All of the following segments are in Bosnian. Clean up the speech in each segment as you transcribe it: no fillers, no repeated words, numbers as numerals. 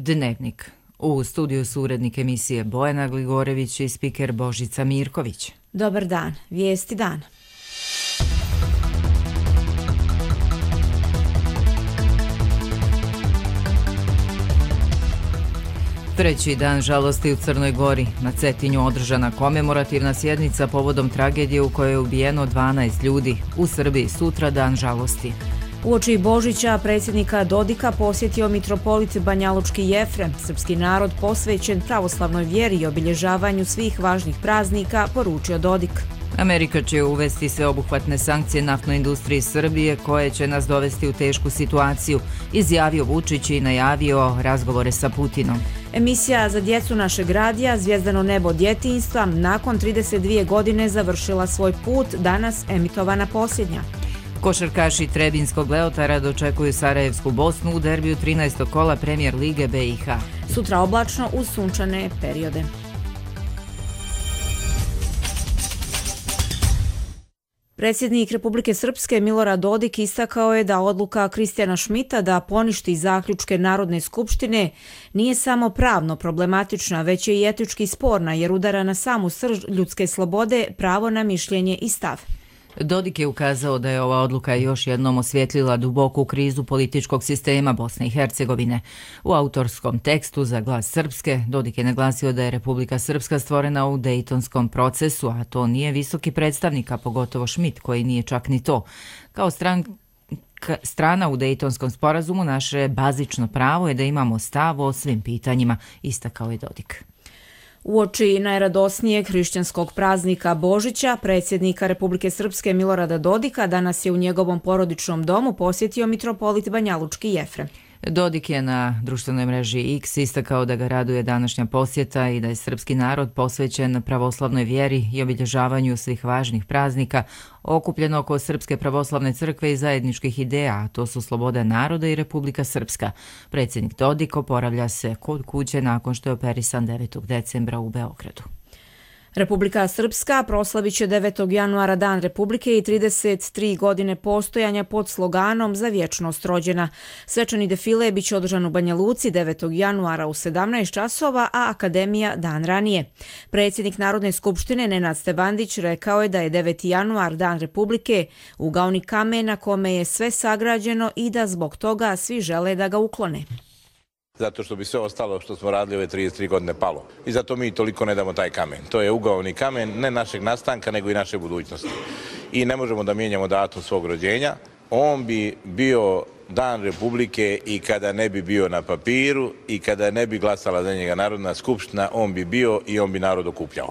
Dnevnik. U studiju su urednik emisije Bojana Gligorević i spiker Božica Mirković. Dobar dan, vijesti dana. Treći dan žalosti u Crnoj Gori. Na Cetinju održana komemorativna sjednica povodom tragedije u kojoj je ubijeno 12 ljudi. U Srbiji sutra dan žalosti. Uoči Božića predsjednika Dodika posjetio mitropolit Banjalučki Jefrem. Srpski narod posvećen pravoslavnoj vjeri i obilježavanju svih važnih praznika, poručio Dodik. Amerika će uvesti sveobuhvatne sankcije naftnoj industriji Srbije koje će nas dovesti u tešku situaciju, izjavio Vučić i najavio razgovore sa Putinom. Emisija za djecu našeg radija Zvijezdano nebo djetinjstva nakon 32 godine završila svoj put, danas emitovana posljednja. Košarkaši Trebinskog Leotara dočekuju Sarajevsku Bosnu u derbiju 13. kola Premijer Lige BiH. Sutra oblačno uz sunčane periode. Predsjednik Republike Srpske Milorad Dodik istakao je da odluka Kristijana Šmita da poništi zaključke Narodne skupštine nije samo pravno problematična, već je i etički sporna jer udara na samu srž ljudske slobode, pravo na mišljenje i stav. Dodik je ukazao da je ova odluka još jednom osvijetlila duboku krizu političkog sistema Bosne i Hercegovine. U autorskom tekstu za Glas Srpske Dodik je naglasio da je Republika Srpska stvorena u Dejtonskom procesu, a to nije visoki predstavnik, a pogotovo Šmit, koji nije čak ni to. Kao strana u Dejtonskom sporazumu naše bazično pravo je da imamo stav o svim pitanjima, istakao je Dodik. Uoči najradosnijeg hrišćanskog praznika Božića, predsjednika Republike Srpske Milorada Dodika danas je u njegovom porodičnom domu posjetio mitropolit Banjalučki Jefrem. Dodik je na društvenoj mreži X istakao da ga raduje današnja posjeta i da je srpski narod posvećen pravoslavnoj vjeri i obilježavanju svih važnih praznika, okupljen oko Srpske pravoslavne crkve i zajedničkih ideja, a to su sloboda naroda i Republika Srpska. Predsjednik Dodik oporavlja se kod kuće nakon što je operisan 9. decembra u Beogradu. Republika Srpska proslavit će 9. januara Dan Republike i 33 godine postojanja pod sloganom Za vječnost rođena. Svečani defile biće održan u Banja Luci 9. januara u 17 časova, a Akademija dan ranije. Predsjednik Narodne skupštine Nenad Stebandić rekao je da je 9. januar Dan Republike ugaoni kamen na kome je sve sagrađeno i da zbog toga svi žele da ga uklone. Zato što bi sve ostalo što smo radili ove 33 godine palo. I zato mi toliko ne damo taj kamen. To je ugaoni kamen ne našeg nastanka nego i naše budućnosti. I ne možemo da mijenjamo datum svog rođenja. On bi bio Dan Republike i kada ne bi bio na papiru i kada ne bi glasala za njega Narodna skupština, on bi bio i on bi narod okupljao.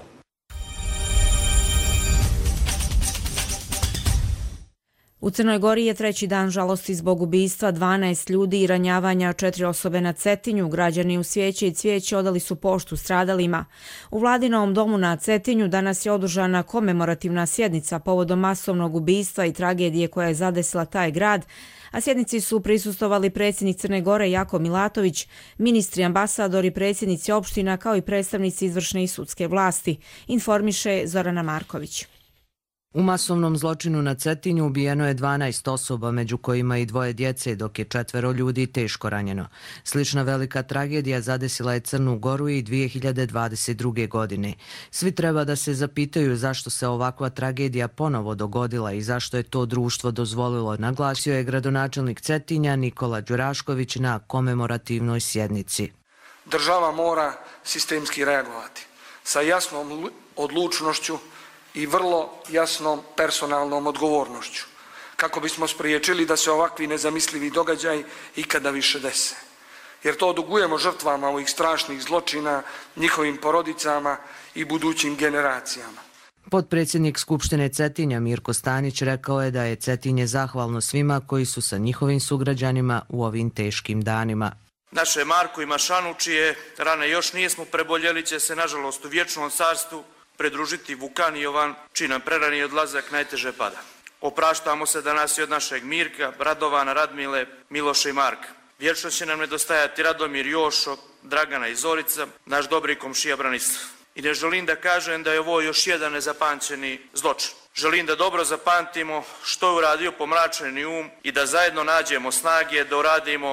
U Crnoj Gori je treći dan žalosti zbog ubistva 12 ljudi i ranjavanja 4 osobe na Cetinju. Građani u svijeće i cvijeće odali su poštu stradalima. U Vladinovom domu na Cetinju danas je održana komemorativna sjednica povodom masovnog ubistva i tragedije koja je zadesila taj grad, a sjednici su prisustvovali predsjednik Crne Gore Jako Milatović, ministri, ambasadori, predsjednici opština kao i predstavnici izvršne i sudske vlasti, informiše Zorana Marković. U masovnom zločinu na Cetinju ubijeno je 12 osoba, među kojima i 2 djece, dok je 4 ljudi teško ranjeno. Slična velika tragedija zadesila je Crnu Goru i 2022. godine. Svi treba da se zapitaju zašto se ovakva tragedija ponovo dogodila i zašto je to društvo dozvolilo, naglasio je gradonačelnik Cetinja Nikola Đurašković na komemorativnoj sjednici. Država mora sistemski reagovati sa jasnom odlučnošću i vrlo jasnom personalnom odgovornošću, kako bismo spriječili da se ovakvi nezamislivi događaji ikada više dese. Jer to dugujemo žrtvama ovih strašnih zločina, njihovim porodicama i budućim generacijama. Potpredsjednik Skupštine Cetinja Mirko Stanić rekao je da je Cetinje zahvalno svima koji su sa njihovim sugrađanima u ovim teškim danima. Naše Marko i Mašanu, čije rane još nismo preboljeli, će se nažalost u vječnom carstvu predružiti Vukan i Jovan, čiji nam prerani odlazak najteže pada. Opraštamo se danas i od našeg Mirka, Radovana, Radmile, Miloša i Marka. Vječno će nam nedostajati Radomir, Jošo, Dragana i Zorica, naš dobri komšija Branislav. I ne želim da kažem da je ovo još jedan nezapamćeni zločin. Želim da dobro zapamtimo što je uradio pomračeni um i da zajedno nađemo snage da uradimo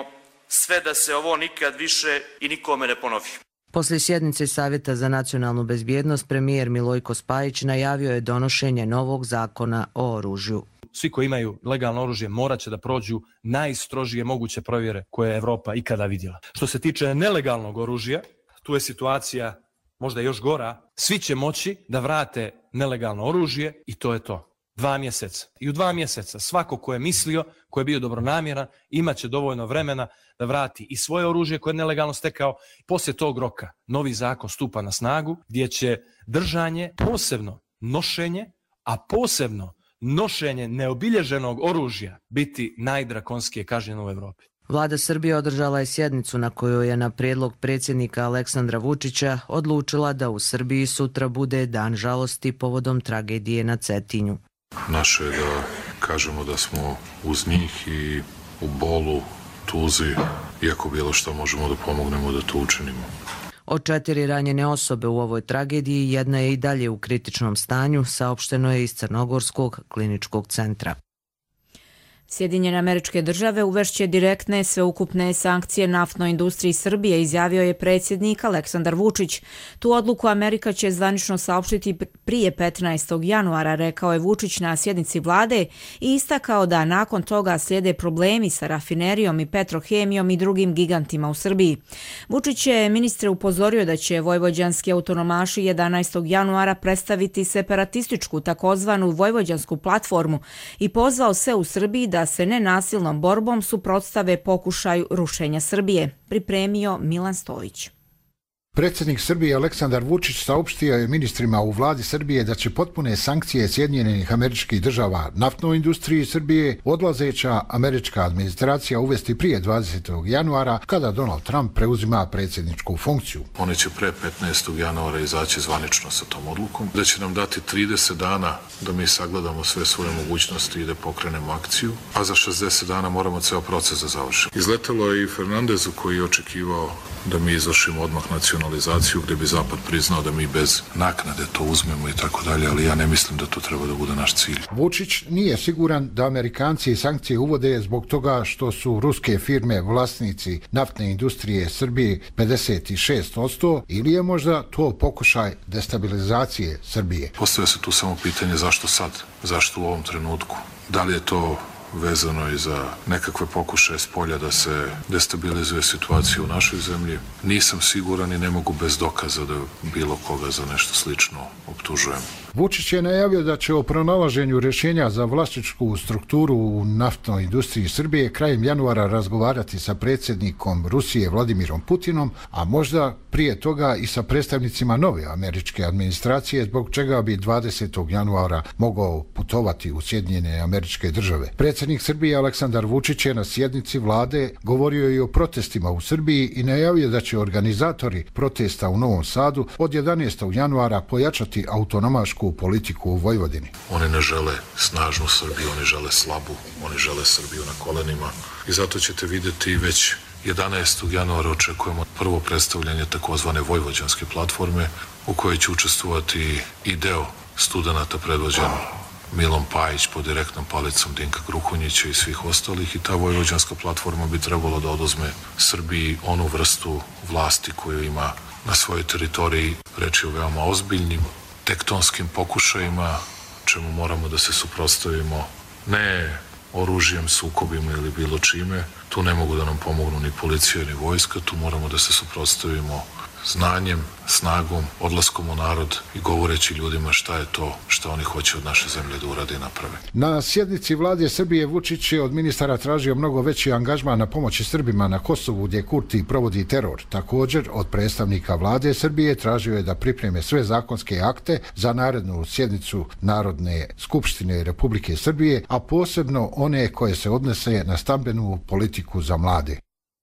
sve da se ovo nikad više i nikome ne ponovi. Poslije sjednice Savjeta za nacionalnu bezbjednost, premijer Milojko Spajić najavio je donošenje novog zakona o oružju. Svi koji imaju legalno oružje morat će da prođu najstrožije moguće provjere koje je Evropa ikada vidjela. Što se tiče nelegalnog oružja, tu je situacija možda još gora. Svi će moći da vrate nelegalno oružje i to je to. 2 mjeseca. I u 2 mjeseca svako ko je mislio, ko je bio dobronamjeran, imat će dovoljno vremena da vrati i svoje oružje koje je nelegalno stekao. Poslije tog roka novi zakon stupa na snagu gdje će držanje, posebno nošenje, a posebno nošenje neobilježenog oružja biti najdrakonskije kažnjeno u Evropi. Vlada Srbije održala je sjednicu na kojoj je na prijedlog predsjednika Aleksandra Vučića odlučila da u Srbiji sutra bude dan žalosti povodom tragedije na Cetinju. Naše je da kažemo da smo uz njih i u bolu, tuzi, iako bilo što možemo da pomognemo da to učinimo. Od 4 ranjene osobe u ovoj tragediji, jedna je i dalje u kritičnom stanju, saopšteno je iz Crnogorskog kliničkog centra. Sjedinjene Američke Države uvešće direktne sveukupne sankcije naftnoj industriji Srbije, izjavio je predsjednik Aleksandar Vučić. Tu odluku Amerika će zvanično saopštiti prije 15. januara, rekao je Vučić na sjednici vlade i istakao da nakon toga slijede problemi sa rafinerijom i petrohemijom i drugim gigantima u Srbiji. Vučić je ministre upozorio da će vojvođanski autonomaši 11. januara predstaviti separatističku takozvanu vojvođansku platformu i pozvao se u Srbiji da se nenasilnom borbom suprotstave pokušaju rušenja Srbije, pripremio Milan Stojić. Predsjednik Srbije Aleksandar Vučić saopštio je ministrima u vladi Srbije da će potpune sankcije Sjedinjenih Američkih Država naftnoj industriji Srbije odlazeća američka administracija uvesti prije 20. januara kada Donald Trump preuzima predsjedničku funkciju. Oni će pre 15. januara izaći zvanično sa tom odlukom, da će nam dati 30 dana da mi sagledamo sve svoje mogućnosti i da pokrenemo akciju, a za 60 dana moramo ceo proces da završimo. Izletelo je i Fernandezu koji je očekivao da mi izvršimo odmah nacionalizaciju gdje bi Zapad priznao da mi bez naknade to uzmemo i tako dalje, ali ja ne mislim da to treba da bude naš cilj. Vučić nije siguran da Amerikanci sankcije uvode zbog toga što su ruske firme vlasnici naftne industrije Srbije 56% ili je možda to pokušaj destabilizacije Srbije. Postavlja se tu samo pitanje zašto sad, zašto u ovom trenutku, da li je to vezano i za nekakve pokušaje s polja da se destabilizuje situacija u našoj zemlji. Nisam siguran i ne mogu bez dokaza da bilo koga za nešto slično optužujem. Vučić je najavio da će o pronalaženju rješenja za vlasničku strukturu u naftnoj industriji Srbije krajem januara razgovarati sa predsjednikom Rusije Vladimirom Putinom, a možda prije toga i sa predstavnicima nove američke administracije, zbog čega bi 20. januara mogao putovati u Sjedinjene Američke Države. Predsjednik Srbije Aleksandar Vučić je na sjednici vlade govorio i o protestima u Srbiji i najavio da će organizatori protesta u Novom Sadu od 11. januara pojačati autonomašku politiku u Vojvodini. Oni ne žele snažnu Srbiju, oni žele slabu, oni žele Srbiju na kolenima i zato ćete vidjeti već 11. januara očekujemo prvo predstavljanje takozvane vojvođanske platforme u kojoj će učestvovati i deo studenata predvođen Milom Pajić pod direktnom palicom Dinka Gruhonjića i svih ostalih i ta vojvođanska platforma bi trebalo da oduzme Srbiji onu vrstu vlasti koju ima na svojoj teritoriji. Reč je o veoma ozbiljnim tektonskim pokušajima čemu moramo da se suprotstavimo ne oružjem, sukobima ili bilo čime. Tu ne mogu da nam pomognu ni policija ni vojska, tu moramo da se suprotstavimo znanjem, snagom, odlaskom u narod i govoreći ljudima šta je to što oni hoće od naše zemlje da urade i naprave. Na sjednici vlade Srbije Vučić je od ministara tražio mnogo veći angažman na pomoći Srbima na Kosovu gdje Kurti provodi teror. Također od predstavnika vlade Srbije tražio je da pripreme sve zakonske akte za narednu sjednicu Narodne skupštine Republike Srbije, a posebno one koje se odnose na stambenu politiku za mlade.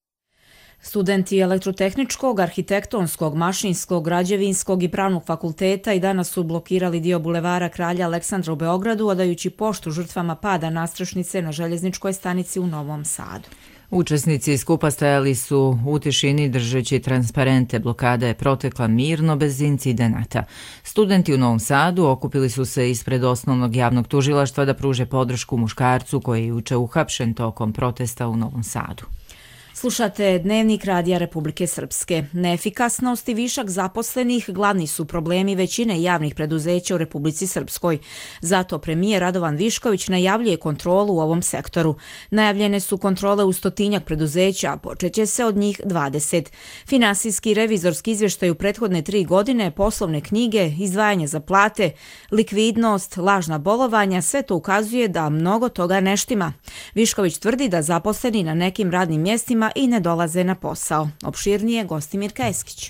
Studenti elektrotehničkog, arhitektonskog, mašinskog, građevinskog i pravnog fakulteta i danas su blokirali dio bulevara Kralja Aleksandra u Beogradu, odajući poštu žrtvama pada nastrešnice na željezničkoj stanici u Novom Sadu. Učesnici skupa stajali su u tišini držeći transparente. Blokada je protekla mirno bez incidenata. Studenti u Novom Sadu okupili su se ispred osnovnog javnog tužilaštva da pruže podršku muškarcu koji je juče uhapšen tokom protesta u Novom Sadu. Slušate Dnevnik Radija Republike Srpske. Neefikasnost i višak zaposlenih glavni su problemi većine javnih preduzeća u Republici Srpskoj. Zato premijer Radovan Višković najavljuje kontrolu u ovom sektoru. Najavljene su kontrole u 100-tinjak preduzeća, a počeće se od njih 20. Finansijski i revizorski izvještaj u prethodne 3 godine, poslovne knjige, izdvajanje za plate, likvidnost, lažna bolovanja, sve to ukazuje da mnogo toga ne štima. Višković tvrdi da zaposleni na nekim radnim mjestima i ne dolaze na posao. Opširnije Gostimir Kajskić.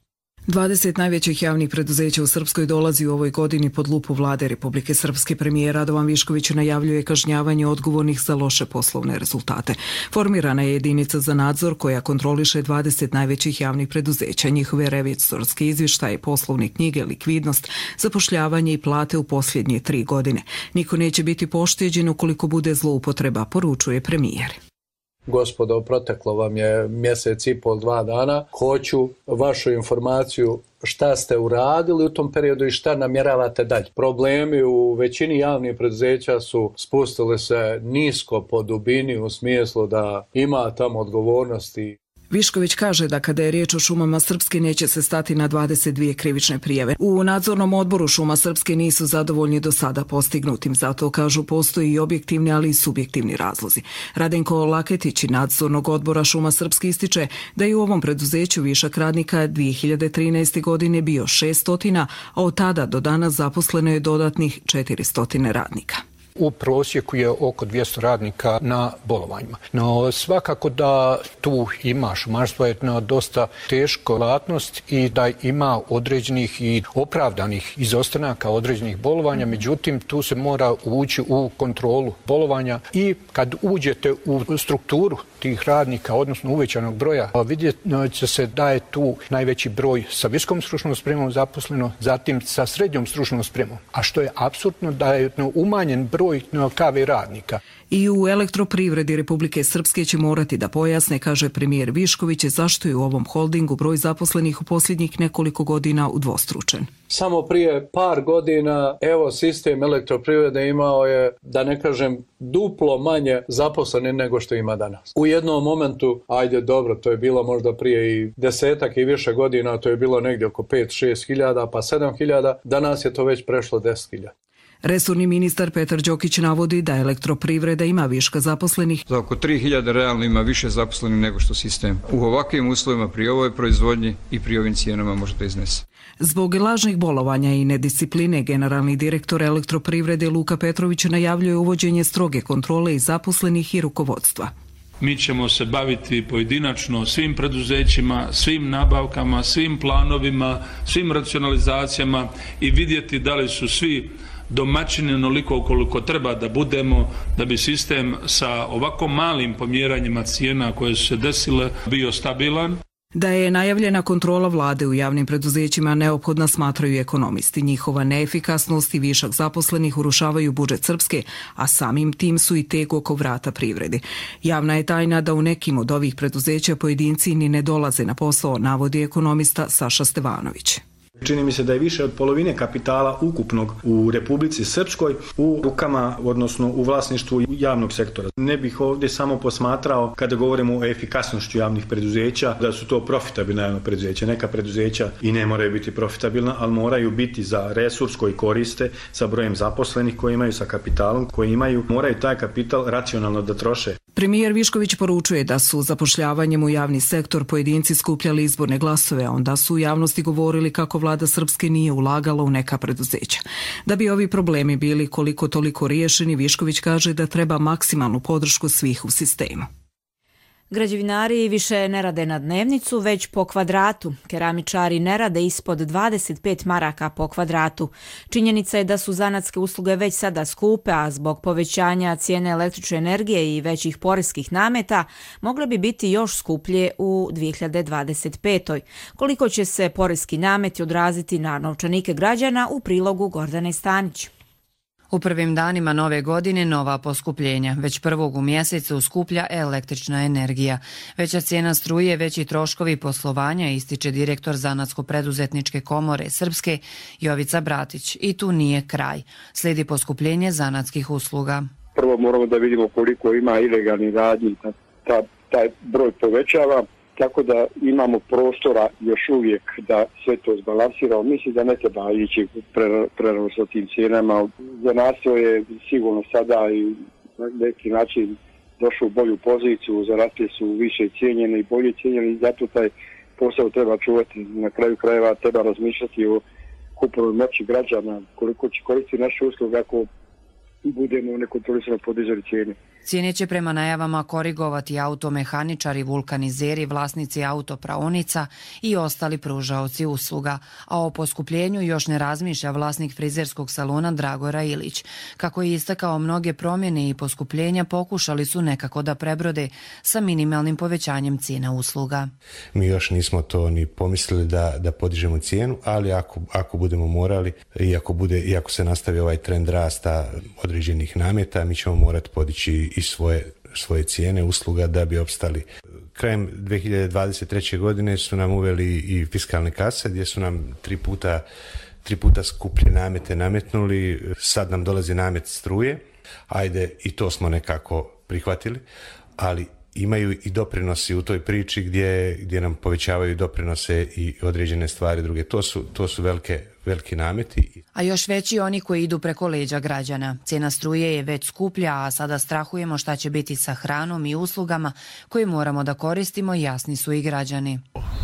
20 najvećih javnih preduzeća u Srpskoj dolazi u ovoj godini pod lupu vlade Republike Srpske. Premijer Radovan Višković najavljuje kažnjavanje odgovornih za loše poslovne rezultate. Formirana je jedinica za nadzor koja kontroliše 20 najvećih javnih preduzeća, njihove revizorske izvještaje, poslovne knjige, likvidnost, zapošljavanje i plate u posljednje 3 godine. Niko neće biti pošteđen ukoliko bude zloupotreba, poručuje premijer. Gospodo, proteklo vam je mjesec i pol, 2 dana. Hoću vašu informaciju šta ste uradili u tom periodu i šta namjeravate dalje. Problemi u većini javnih preduzeća su spustili se nisko po dubini u smislu da ima tamo odgovornosti. Višković kaže da kada je riječ o šumama Srpske neće se stati na 22 krivične prijave. U nadzornom odboru šuma Srpske nisu zadovoljni do sada postignutim, zato kažu postoji i objektivni, ali i subjektivni razlozi. Radenko Laketić iz nadzornog odbora šuma Srpske ističe da je u ovom preduzeću višak radnika 2013. godine bio 600, a od tada do danas zaposleno je dodatnih 400 radnika. U prosjeku je oko 200 radnika na bolovanjima. No svakako da tu ima šumarstvo je dosta teška djelatnost i da ima određenih i opravdanih izostanaka određenih bolovanja, međutim tu se mora ući u kontrolu bolovanja i kad uđete u strukturu tih radnika, odnosno uvećanog broja, vidjet će se da je tu najveći broj sa visokom stručnom spremom zaposleno, zatim sa srednjom stručnom spremom. A što je apsurdno da je umanjen broj KV radnika. I u Elektroprivredi Republike Srpske će morati da pojasne, kaže premijer Višković, zašto je u ovom holdingu broj zaposlenih u posljednjih nekoliko godina udvostručen. Samo prije par godina, evo, sistem Elektroprivrede imao je, da ne kažem, duplo manje zaposlenih nego što ima danas. U jednom momentu, ajde dobro, to je bilo možda prije i 10 i više godina, to je bilo negdje oko 5-6 hiljada, pa 7 hiljada, danas je to već prešlo 10 hiljada. Resorni ministar Petar Đokić navodi da Elektroprivreda ima viška zaposlenih. Za oko 3000 realno ima više zaposlenih nego što sistem u ovakvim uslovima pri ovoj proizvodnji i pri ovim cijenama može da iznese. Zbog lažnih bolovanja i nediscipline, generalni direktor Elektroprivrede Luka Petrović najavljuje uvođenje stroge kontrole i zaposlenih i rukovodstva. Mi ćemo se baviti pojedinačno svim preduzećima, svim nabavkama, svim planovima, svim racionalizacijama i vidjeti da li su svi domaćini onoliko koliko treba da budemo da bi sistem sa ovako malim pomjeranjima cijena koje su se desile bio stabilan. Da je najavljena kontrola vlade u javnim preduzećima neophodna, smatraju ekonomisti. Njihova neefikasnost i višak zaposlenih urušavaju budžet Srpske, a samim tim su i teg oko vrata privredi. Javna je tajna da u nekim od ovih preduzeća pojedinci ni ne dolaze na posao, navodi ekonomista Saša Stevanović. Čini mi se da je više od polovine kapitala ukupnog u Republici Srpskoj u rukama, odnosno u vlasništvu javnog sektora. Ne bih ovdje samo posmatrao, kada govorimo o efikasnošću javnih preduzeća, da su to profitabilna javna preduzeća. Neka preduzeća i ne moraju biti profitabilna, ali moraju biti za resurs koji koriste, sa brojem zaposlenih koji imaju, sa kapitalom koji imaju, moraju taj kapital racionalno da troše. Premijer Višković poručuje da su zapošljavanjem u javni sektor pojedinci skupljali izborne glasove, a onda su u javnosti govorili kako vlada Srpske nije ulagala u neka preduzeća. Da bi ovi problemi bili koliko toliko riješeni, Višković kaže da treba maksimalnu podršku svih u sistemu. Građevinari više ne rade na dnevnicu, već po kvadratu. Keramičari ne rade ispod 25 maraka po kvadratu. Činjenica je da su zanatske usluge već sada skupe, a zbog povećanja cijene električne energije i većih poreskih nameta mogle bi biti još skuplje u 2025. Koliko će se poreski nameti odraziti na novčanike građana, u prilogu Gordane Stanić. U prvim danima nove godine nova poskupljenja. Već prvog u mjesecu skuplja električna energija. Veća cijena struje, veći troškovi poslovanja, ističe direktor Zanatsko-preduzetničke komore Srpske Jovica Bratić. I tu nije kraj. Slijedi poskupljenje zanatskih usluga. Prvo moramo da vidimo koliko ima ilegalnih radnji. Ta taj broj povećava, tako da imamo prostora još uvijek da sve to zbalansiramo. Mislim da ne treba ići prerano sa tim cijenama. Za nas to je sigurno sada i na neki način došao u bolju poziciju, zarasli su više cijenjeni i bolje cijenjeni i zato taj posao treba čuvati. Na kraju krajeva treba razmišljati o kupovnoj moći građana, koliko će koristiti naše usluge ako budemo nekontrolisano podizali cijene. Cijene će prema najavama korigovati automehaničari, vulkanizeri, vlasnici autopraonica i ostali pružaoci usluga, a o poskupljenju još ne razmišlja vlasnik frizerskog salona Dragora Ilić. Kako je istakao, mnoge promjene i poskupljenja pokušali su nekako da prebrode sa minimalnim povećanjem cijena usluga. Mi još nismo to ni pomislili da podižemo cijenu, ali ako budemo morali i ako se nastavi ovaj trend rasta određenih nameta, mi ćemo morati podići i svoje cijene usluga da bi opstali. Krajem 2023. godine su nam uveli i fiskalne kase gdje su nam tri puta skuplje namete nametnuli. Sad nam dolazi namet struje. Ajde, i to smo nekako prihvatili, ali imaju i doprinosi u toj priči gdje nam povećavaju doprinose i određene stvari druge. To su veliki nameti. A još veći oni koji idu preko leđa građana. Cijena struje je već skuplja, a sada strahujemo šta će biti sa hranom i uslugama koje moramo da koristimo, jasni su i građani.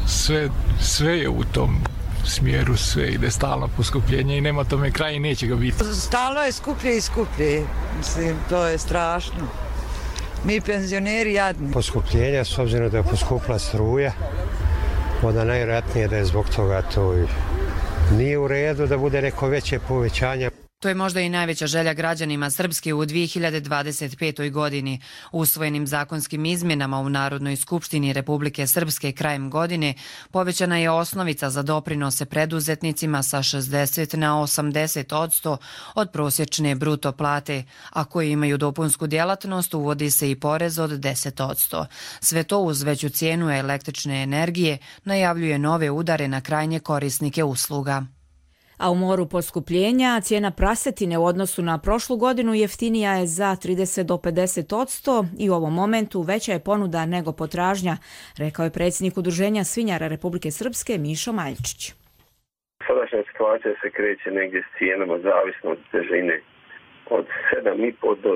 Sve je u tom smjeru, sve ide stalno poskupljenje i nema tome kraja i neće ga biti. Stalno je skuplje i skuplje. Mislim, to je strašno. Mi penzioneri jadni. Poskupljenja, s obzirom da je poskupla struja, onda najvjerojatnije da je zbog toga to nije u redu da bude neko veće povećanje. To je možda i najveća želja građanima Srpske u 2025. godini. Usvojenim zakonskim izmjenama u Narodnoj skupštini Republike Srpske krajem godine povećana je osnovica za doprinose preduzetnicima sa 60 na 80% od prosječne bruto plate, a koji imaju dopunsku djelatnost uvodi se i porez od 10%. Sve to uz veću cijenu električne energije najavljuje nove udare na krajnje korisnike usluga. A u moru poskupljenja cijena prasetine u odnosu na prošlu godinu jeftinija je za 30 do 50% i u ovom momentu veća je ponuda nego potražnja, rekao je predsjednik Udruženja svinjara Republike Srpske Mišo Maljičić. Sadašnja situacija se kreće negdje s cijenama zavisno od težine od 7,5 do 9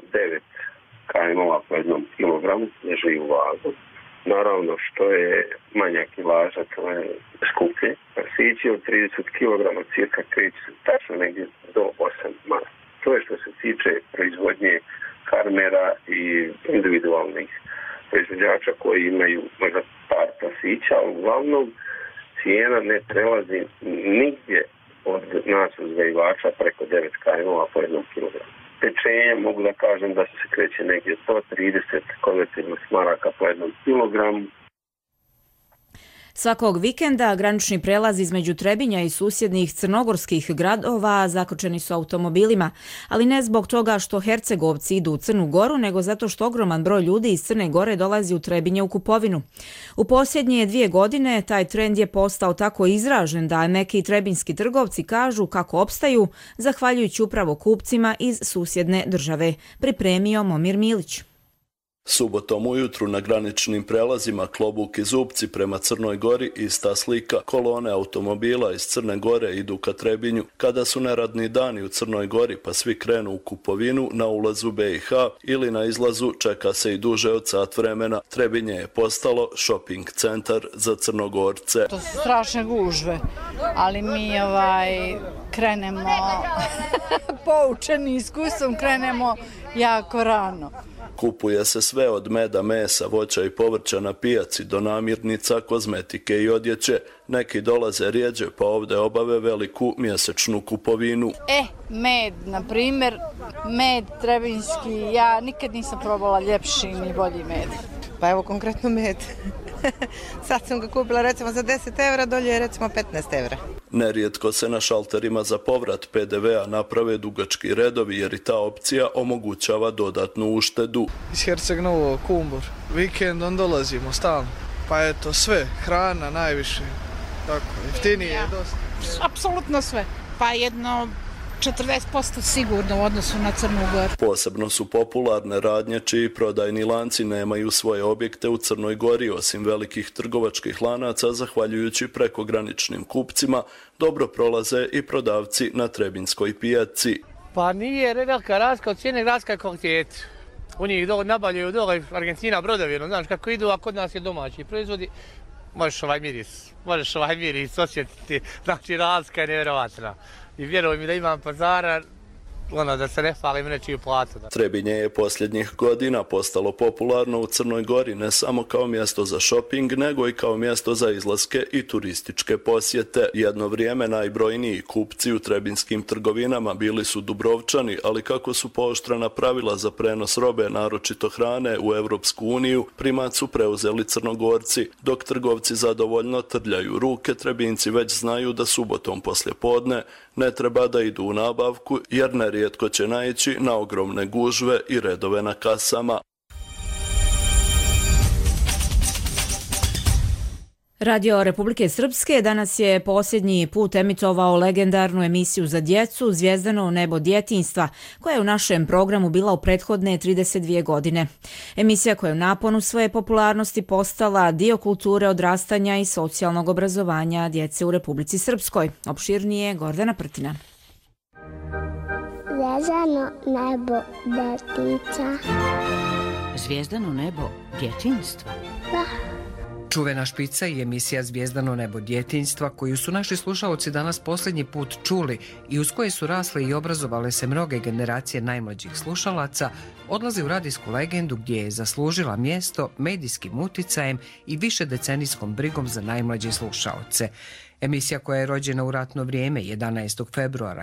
km po jednom kilogramu leži u vagu. Naravno, što je manja kilaža, to je skuplje. Sići od 30 kg cirka kreće se tačno negdje do 8 mara. To je što se tiče proizvodnje farmera i individualnih proizvođača koji imaju možda par prasića, ali uglavnom cijena ne prelazi nigdje od nas uzgajivača preko 9 kg po jednom kilogramu. Pečenje mogu da kažem da se kreće negdje 130 konvertibilnih maraka po jednom kilogramu. Svakog vikenda granični prelaz između Trebinja i susjednih crnogorskih gradova zakočeni su automobilima, ali ne zbog toga što Hercegovci idu u Crnu Goru, nego zato što ogroman broj ljudi iz Crne Gore dolazi u Trebinje u kupovinu. U posljednje 2 godine taj trend je postao tako izražen da neki trebinjski trgovci kažu kako opstaju zahvaljujući upravo kupcima iz susjedne države, pripremio Momir Milić. Subotom ujutru na graničnim prelazima Klobuk i Zupci prema Crnoj Gori ista slika. Kolone automobila iz Crne Gore idu ka Trebinju. Kada su neradni dani u Crnoj Gori pa svi krenu u kupovinu, na ulazu BiH ili na izlazu čeka se i duže od sat vremena. Trebinje je postalo shopping centar za Crnogorce. To su strašne gužve, ali mi krenemo poučeni iskustvom, krenemo jako rano. Kupuje se sve od meda, mesa, voća i povrća na pijaci do namirnica, kozmetike i odjeće. Neki dolaze rijeđe pa ovdje obave veliku mjesečnu kupovinu. Med, na primjer, med trebinjski, ja nikad nisam probala ljepši ni bolji med. Pa evo konkretno med. Sad sam ga kupila recimo za 10 evra, dolje je recimo 15 evra. Nerijetko se na šalterima za povrat PDV-a naprave dugački redovi jer i ta opcija omogućava dodatnu uštedu. Iz Herceg Novog, Kumbur. Vikendom dolazimo stalno. Pa eto sve, hrana najviše. Tako, jeftinije je dosta. Apsolutno sve. Pa jedno 40% sigurno u odnosu na Crnu Goru. Posebno su popularne radnje čiji prodajni lanci nemaju svoje objekte u Crnoj Gori, osim velikih trgovačkih lanaca, zahvaljujući prekograničnim kupcima, dobro prolaze i prodavci na Trebinjskoj pijaci. Pa nije velika razlika od cijene, razlika je kvalitet. U njih nabavljaju dole Argentina brodovinu, znaš kako idu, a kod nas je domaći proizvodi. Možeš ovaj miris osjetiti, znači razlika je nevjerovatna. I vjeruj mi da imam pazara, da se ne falim nečiju platu. Trebinje je posljednjih godina postalo popularno u Crnoj Gori ne samo kao mjesto za šoping, nego i kao mjesto za izlaske i turističke posjete. Jedno vrijeme najbrojniji kupci u trebinjskim trgovinama bili su Dubrovčani, ali kako su pooštrena pravila za prenos robe, naročito hrane, u Europsku uniju, primat su preuzeli Crnogorci. Dok trgovci zadovoljno trljaju ruke, Trebinjci već znaju da subotom poslijepodne ne treba da idu u nabavku, jer nerijetko će naići na ogromne gužve i redove na kasama. Radio Republike Srpske danas je posljednji put emitovao legendarnu emisiju za djecu Zvijezdano nebo djetinjstva, koja je u našem programu bila u prethodne 32 godine. Emisija koja je u naponu svoje popularnosti postala dio kulture odrastanja i socijalnog obrazovanja djece u Republici Srpskoj. Opširnije Gordana Prtina. Zvijezdano nebo djetinjstva. Zvijezdano nebo djetinjstva? Da. Čuvena špica i emisija Zvijezdano nebo djetinjstva, koju su naši slušaoci danas posljednji put čuli i uz koje su rasle i obrazovale se mnoge generacije najmlađih slušalaca, odlazi u radijsku legendu gdje je zaslužila mjesto medijskim uticajem i višedecenijskom brigom za najmlađe slušaoce. Emisija koja je rođena u ratno vrijeme 11. februara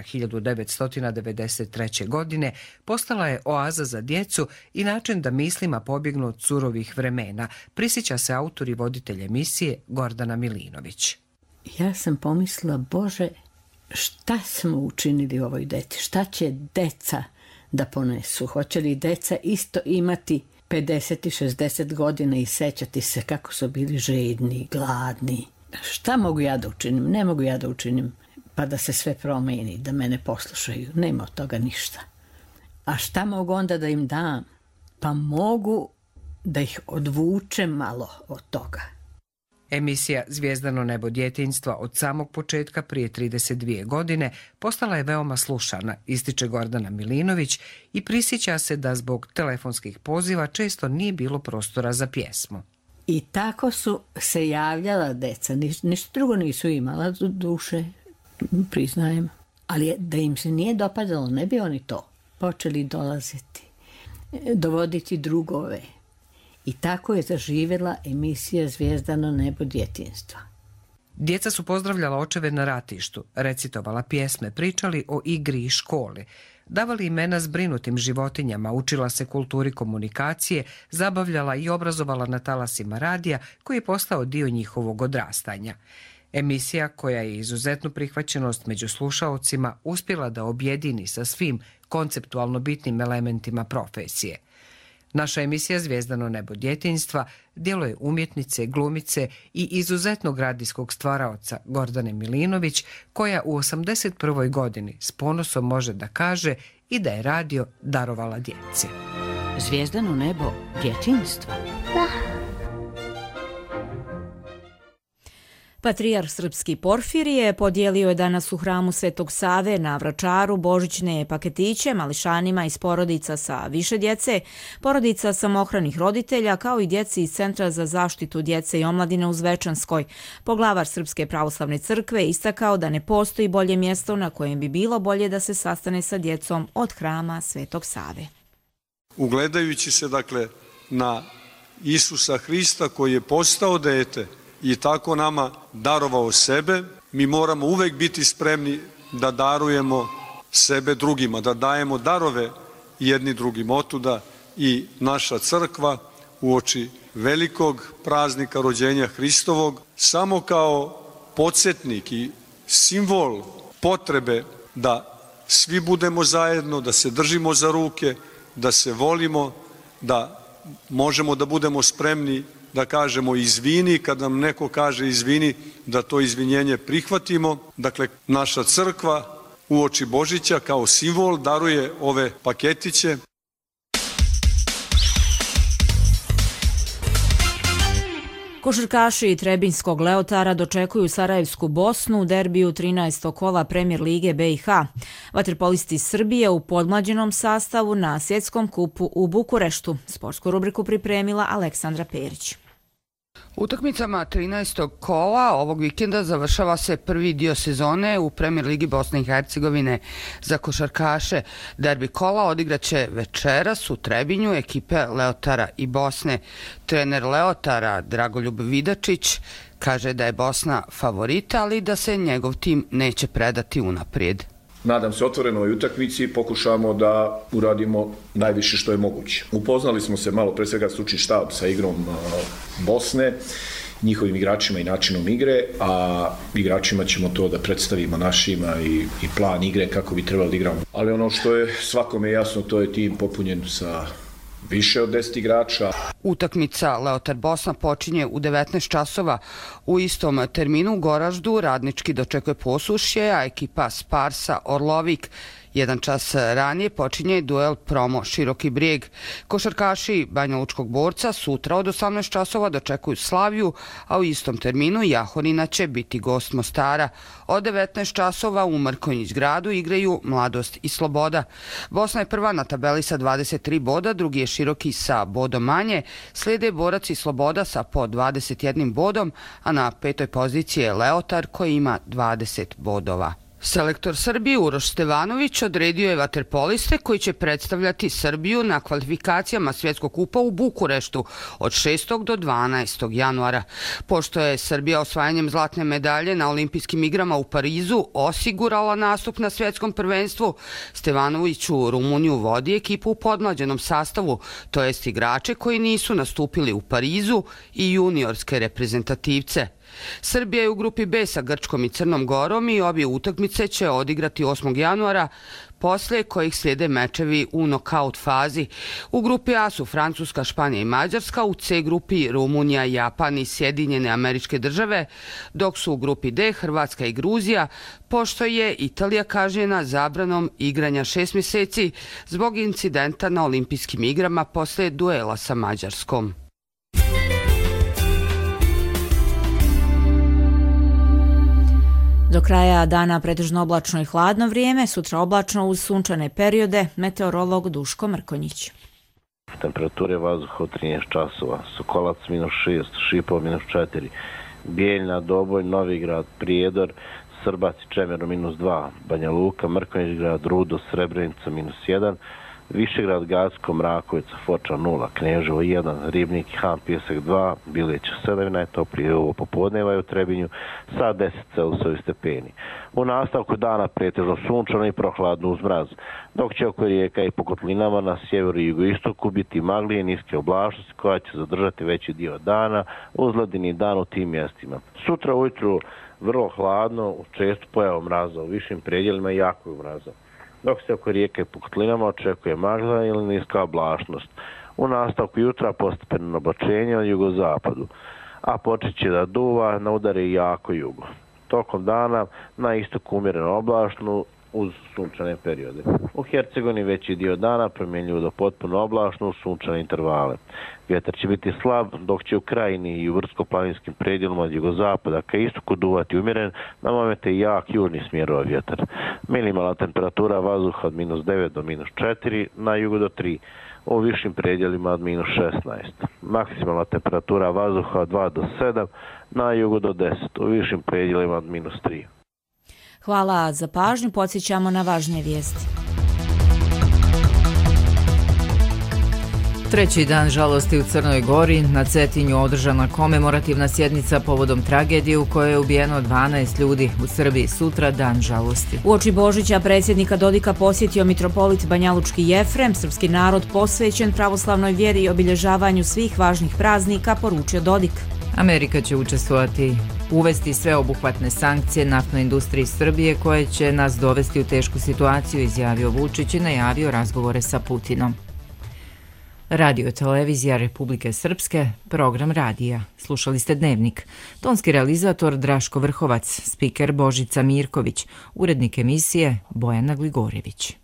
1993. godine postala je oaza za djecu i način da mislima pobjegnu od surovih vremena, prisjeća se autor i voditelj emisije Gordana Milinović. Ja sam pomislila, Bože, šta smo učinili ovoj deci? Šta će deca da ponesu? Hoće li deca isto imati 50 i 60 godina i sećati se kako su bili žedni, gladni? Šta mogu ja da učinim? Ne mogu ja da učinim pa da se sve promijeni, da mene poslušaju. Nema od toga ništa. A šta mogu onda da im dam? Pa mogu da ih odvučem malo od toga. Emisija Zvijezdano nebo djetinjstva od samog početka prije 32 godine postala je veoma slušana, ističe Gordana Milinović i prisjeća se da zbog telefonskih poziva često nije bilo prostora za pjesmu. I tako su se javljala deca, ništa drugo nisu imala duše, priznajem. Ali da im se nije dopadalo, ne bi oni to počeli dolaziti, dovoditi drugove. I tako je zaživjela emisija Zvijezdano nebo djetinjstva. Djeca su pozdravljala očeve na ratištu, recitovala pjesme, pričali o igri i školi, davali imena zbrinutim životinjama, učila se kulturi komunikacije, zabavljala i obrazovala na talasima radija koji je postao dio njihovog odrastanja. Emisija, koja je izuzetnu prihvaćenost među slušaocima uspjela da objedini sa svim konceptualno bitnim elementima profesije. Naša emisija Zvijezdano nebo djetinjstva djeluje umjetnice, glumice i izuzetnog radijskog stvaraoca Gordane Milinović, koja u 81. godini s ponosom može da kaže i da je radio darovala djeci. Zvijezdano nebo djetinjstva? Da. Patrijarh srpski Porfirije podijelio je danas u hramu Svetog Save na Vračaru božićne paketiće mališanima iz porodica sa više djece, porodica samohranih roditelja, kao i djeci iz Centra za zaštitu djece i omladine u Zvečanskoj. Poglavar Srpske pravoslavne crkve istakao da ne postoji bolje mjesto na kojem bi bilo bolje da se sastane sa djecom od hrama Svetog Save. Ugledajući se dakle na Isusa Hrista koji je postao dete i tako nama darovao sebe, mi moramo uvek biti spremni da darujemo sebe drugima, da dajemo darove jedni drugima. Otuda i naša crkva uoči velikog praznika rođenja Hristovog, samo kao podsjetnik i simbol potrebe da svi budemo zajedno, da se držimo za ruke, da se volimo, da možemo da budemo spremni da kažemo izvini, kad nam neko kaže izvini, da to izvinjenje prihvatimo. Dakle, naša crkva uoči Božića kao simbol daruje ove paketiće. Košarkaši Trebinjskog Leotara dočekuju Sarajevsku Bosnu u derbiju 13. kola Premijer Lige BiH. Vaterpolisti Srbije u podmlađenom sastavu na svjetskom kupu u Bukureštu. Sportsku rubriku pripremila Aleksandra Perić. Utakmicama 13. kola ovog vikenda završava se prvi dio sezone u Premijer Ligi Bosne i Hercegovine za košarkaše. Derbi kola odigraće večeras u Trebinju ekipe Leotara i Bosne. Trener Leotara Dragoljub Vidačić kaže da je Bosna favorita, ali da se njegov tim neće predati unaprijed. Nadam se otvorenoj utakmici, pokušamo da uradimo najviše što je moguće. Upoznali smo se malo pre svega stručni štab sa igrom Bosne, njihovim igračima i načinom igre, a igračima ćemo to da predstavimo našima i plan igre kako bi trebalo da igramo. Ali ono što je svakome jasno, to je tim popunjen sa više od 10 igrača. Utakmica Leotar Bosna počinje u 19 časova. U istom terminu u Goraždu Radnički dočekuje Posušje, a ekipa Sparsa Orlovik. Jedan čas ranije počinje duel Promo Široki Brijeg. Košarkaši Banja Lučkog Borca sutra od 18 časova dočekuju Slaviju, a u istom terminu Jahorina će biti gost Mostara. Od 19 časova u Mrkonjić gradu igraju Mladost i Sloboda. Bosna je prva na tabeli sa 23 boda, drugi je Široki sa bodom manje, slijede Borac i Sloboda sa po 21 bodom, a na petoj poziciji je Leotar koji ima 20 bodova. Selektor Srbije Uroš Stevanović odredio je vaterpoliste koji će predstavljati Srbiju na kvalifikacijama svjetskog kupa u Bukureštu od 6. do 12. januara. Pošto je Srbija osvajanjem zlatne medalje na olimpijskim igrama u Parizu osigurala nastup na svjetskom prvenstvu, Stevanović u Rumuniju vodi ekipu u podmlađenom sastavu, to jest igrače koji nisu nastupili u Parizu i juniorske reprezentativce. Srbija je u grupi B sa Grčkom i Crnom Gorom i obje utakmice će odigrati 8. januara, poslije kojih slijede mečevi u nokaut fazi. U grupi A su Francuska, Španija i Mađarska, u C grupi Rumunija, Japan i Sjedinjene Američke Države, dok su u grupi D Hrvatska i Gruzija, pošto je Italija kažnjena zabranom igranja 6 mjeseci zbog incidenta na olimpijskim igrama poslije duela sa Mađarskom. Do kraja dana pretežno oblačno i hladno vrijeme, sutra oblačno uz sunčane periode, meteorolog Duško Mrkonjić. Temperature vazduha od 13 časova, Sokolac -6, Šipovo -4, Bijeljna, Doboj, Novigrad, Prijedor, Srbac i Čemeru -2, Banja Luka, Mrkonjić grad, Rudo, Srebrenica -1, Višegrad, Gacko, Mrakovica, Foča 0, Kneževo 1, Ribnik i Han Pjesak 2, Bileća 7, najtoplije ovo popodneva je u Trebinju sa 10 Celsijevi stepeni. U nastavku dana pretežno sunčano i prohladno uz mraz, dok će oko rijeka i po kotlinama na sjeveru i jugoistoku biti maglije i niske oblačnosti koja će zadržati veći dio dana uz ledeni dan u tim mjestima. Sutra ujutru vrlo hladno, često pojavom mraza u višim predjelima i jako je mraza, dok se oko rijeke i po kotlinama očekuje magla ili niska oblačnost. U nastavku jutra postepeno oblačenje na jugozapadu, a počet će da duva na udare i jako jugo. Tokom dana na istoku umjereno oblačno uz sunčane periode. U Hercegovini veći dio dana promjenljivo do potpuno oblačno uz sunčane intervale. Vjetar će biti slab, dok će u krajini i u brdsko-planinskim predjelima od jugozapada ka istoku duvati umjeren, na momente i jak južni smjerova vjetar. Minimalna temperatura vazduha od -9 do -4, na jugu do 3, u višim predjelima od -16. Maksimalna temperatura vazduha od 2 do 7, na jugu do 10, u višim predjelima od -3. Hvala za pažnju, podsjećamo na važnije vijesti. Treći dan žalosti u Crnoj Gori, na Cetinju održana komemorativna sjednica povodom tragedije u kojoj je ubijeno 12 ljudi. U Srbiji sutra dan žalosti. Uoči Božića predsjednika Dodika posjetio mitropolit Banjalučki Jefrem, srpski narod posvećen pravoslavnoj vjeri i obilježavanju svih važnih praznika, poručio Dodik. Amerika će uvesti sveobuhvatne sankcije naftnoj industriji Srbije koje će nas dovesti u tešku situaciju, izjavio Vučić i najavio razgovore sa Putinom. Radio televizija Republike Srpske, program radija. Slušali ste Dnevnik. Tonski realizator Draško Vrhovac, spiker Božica Mirković, urednik emisije Bojana Gligorjević.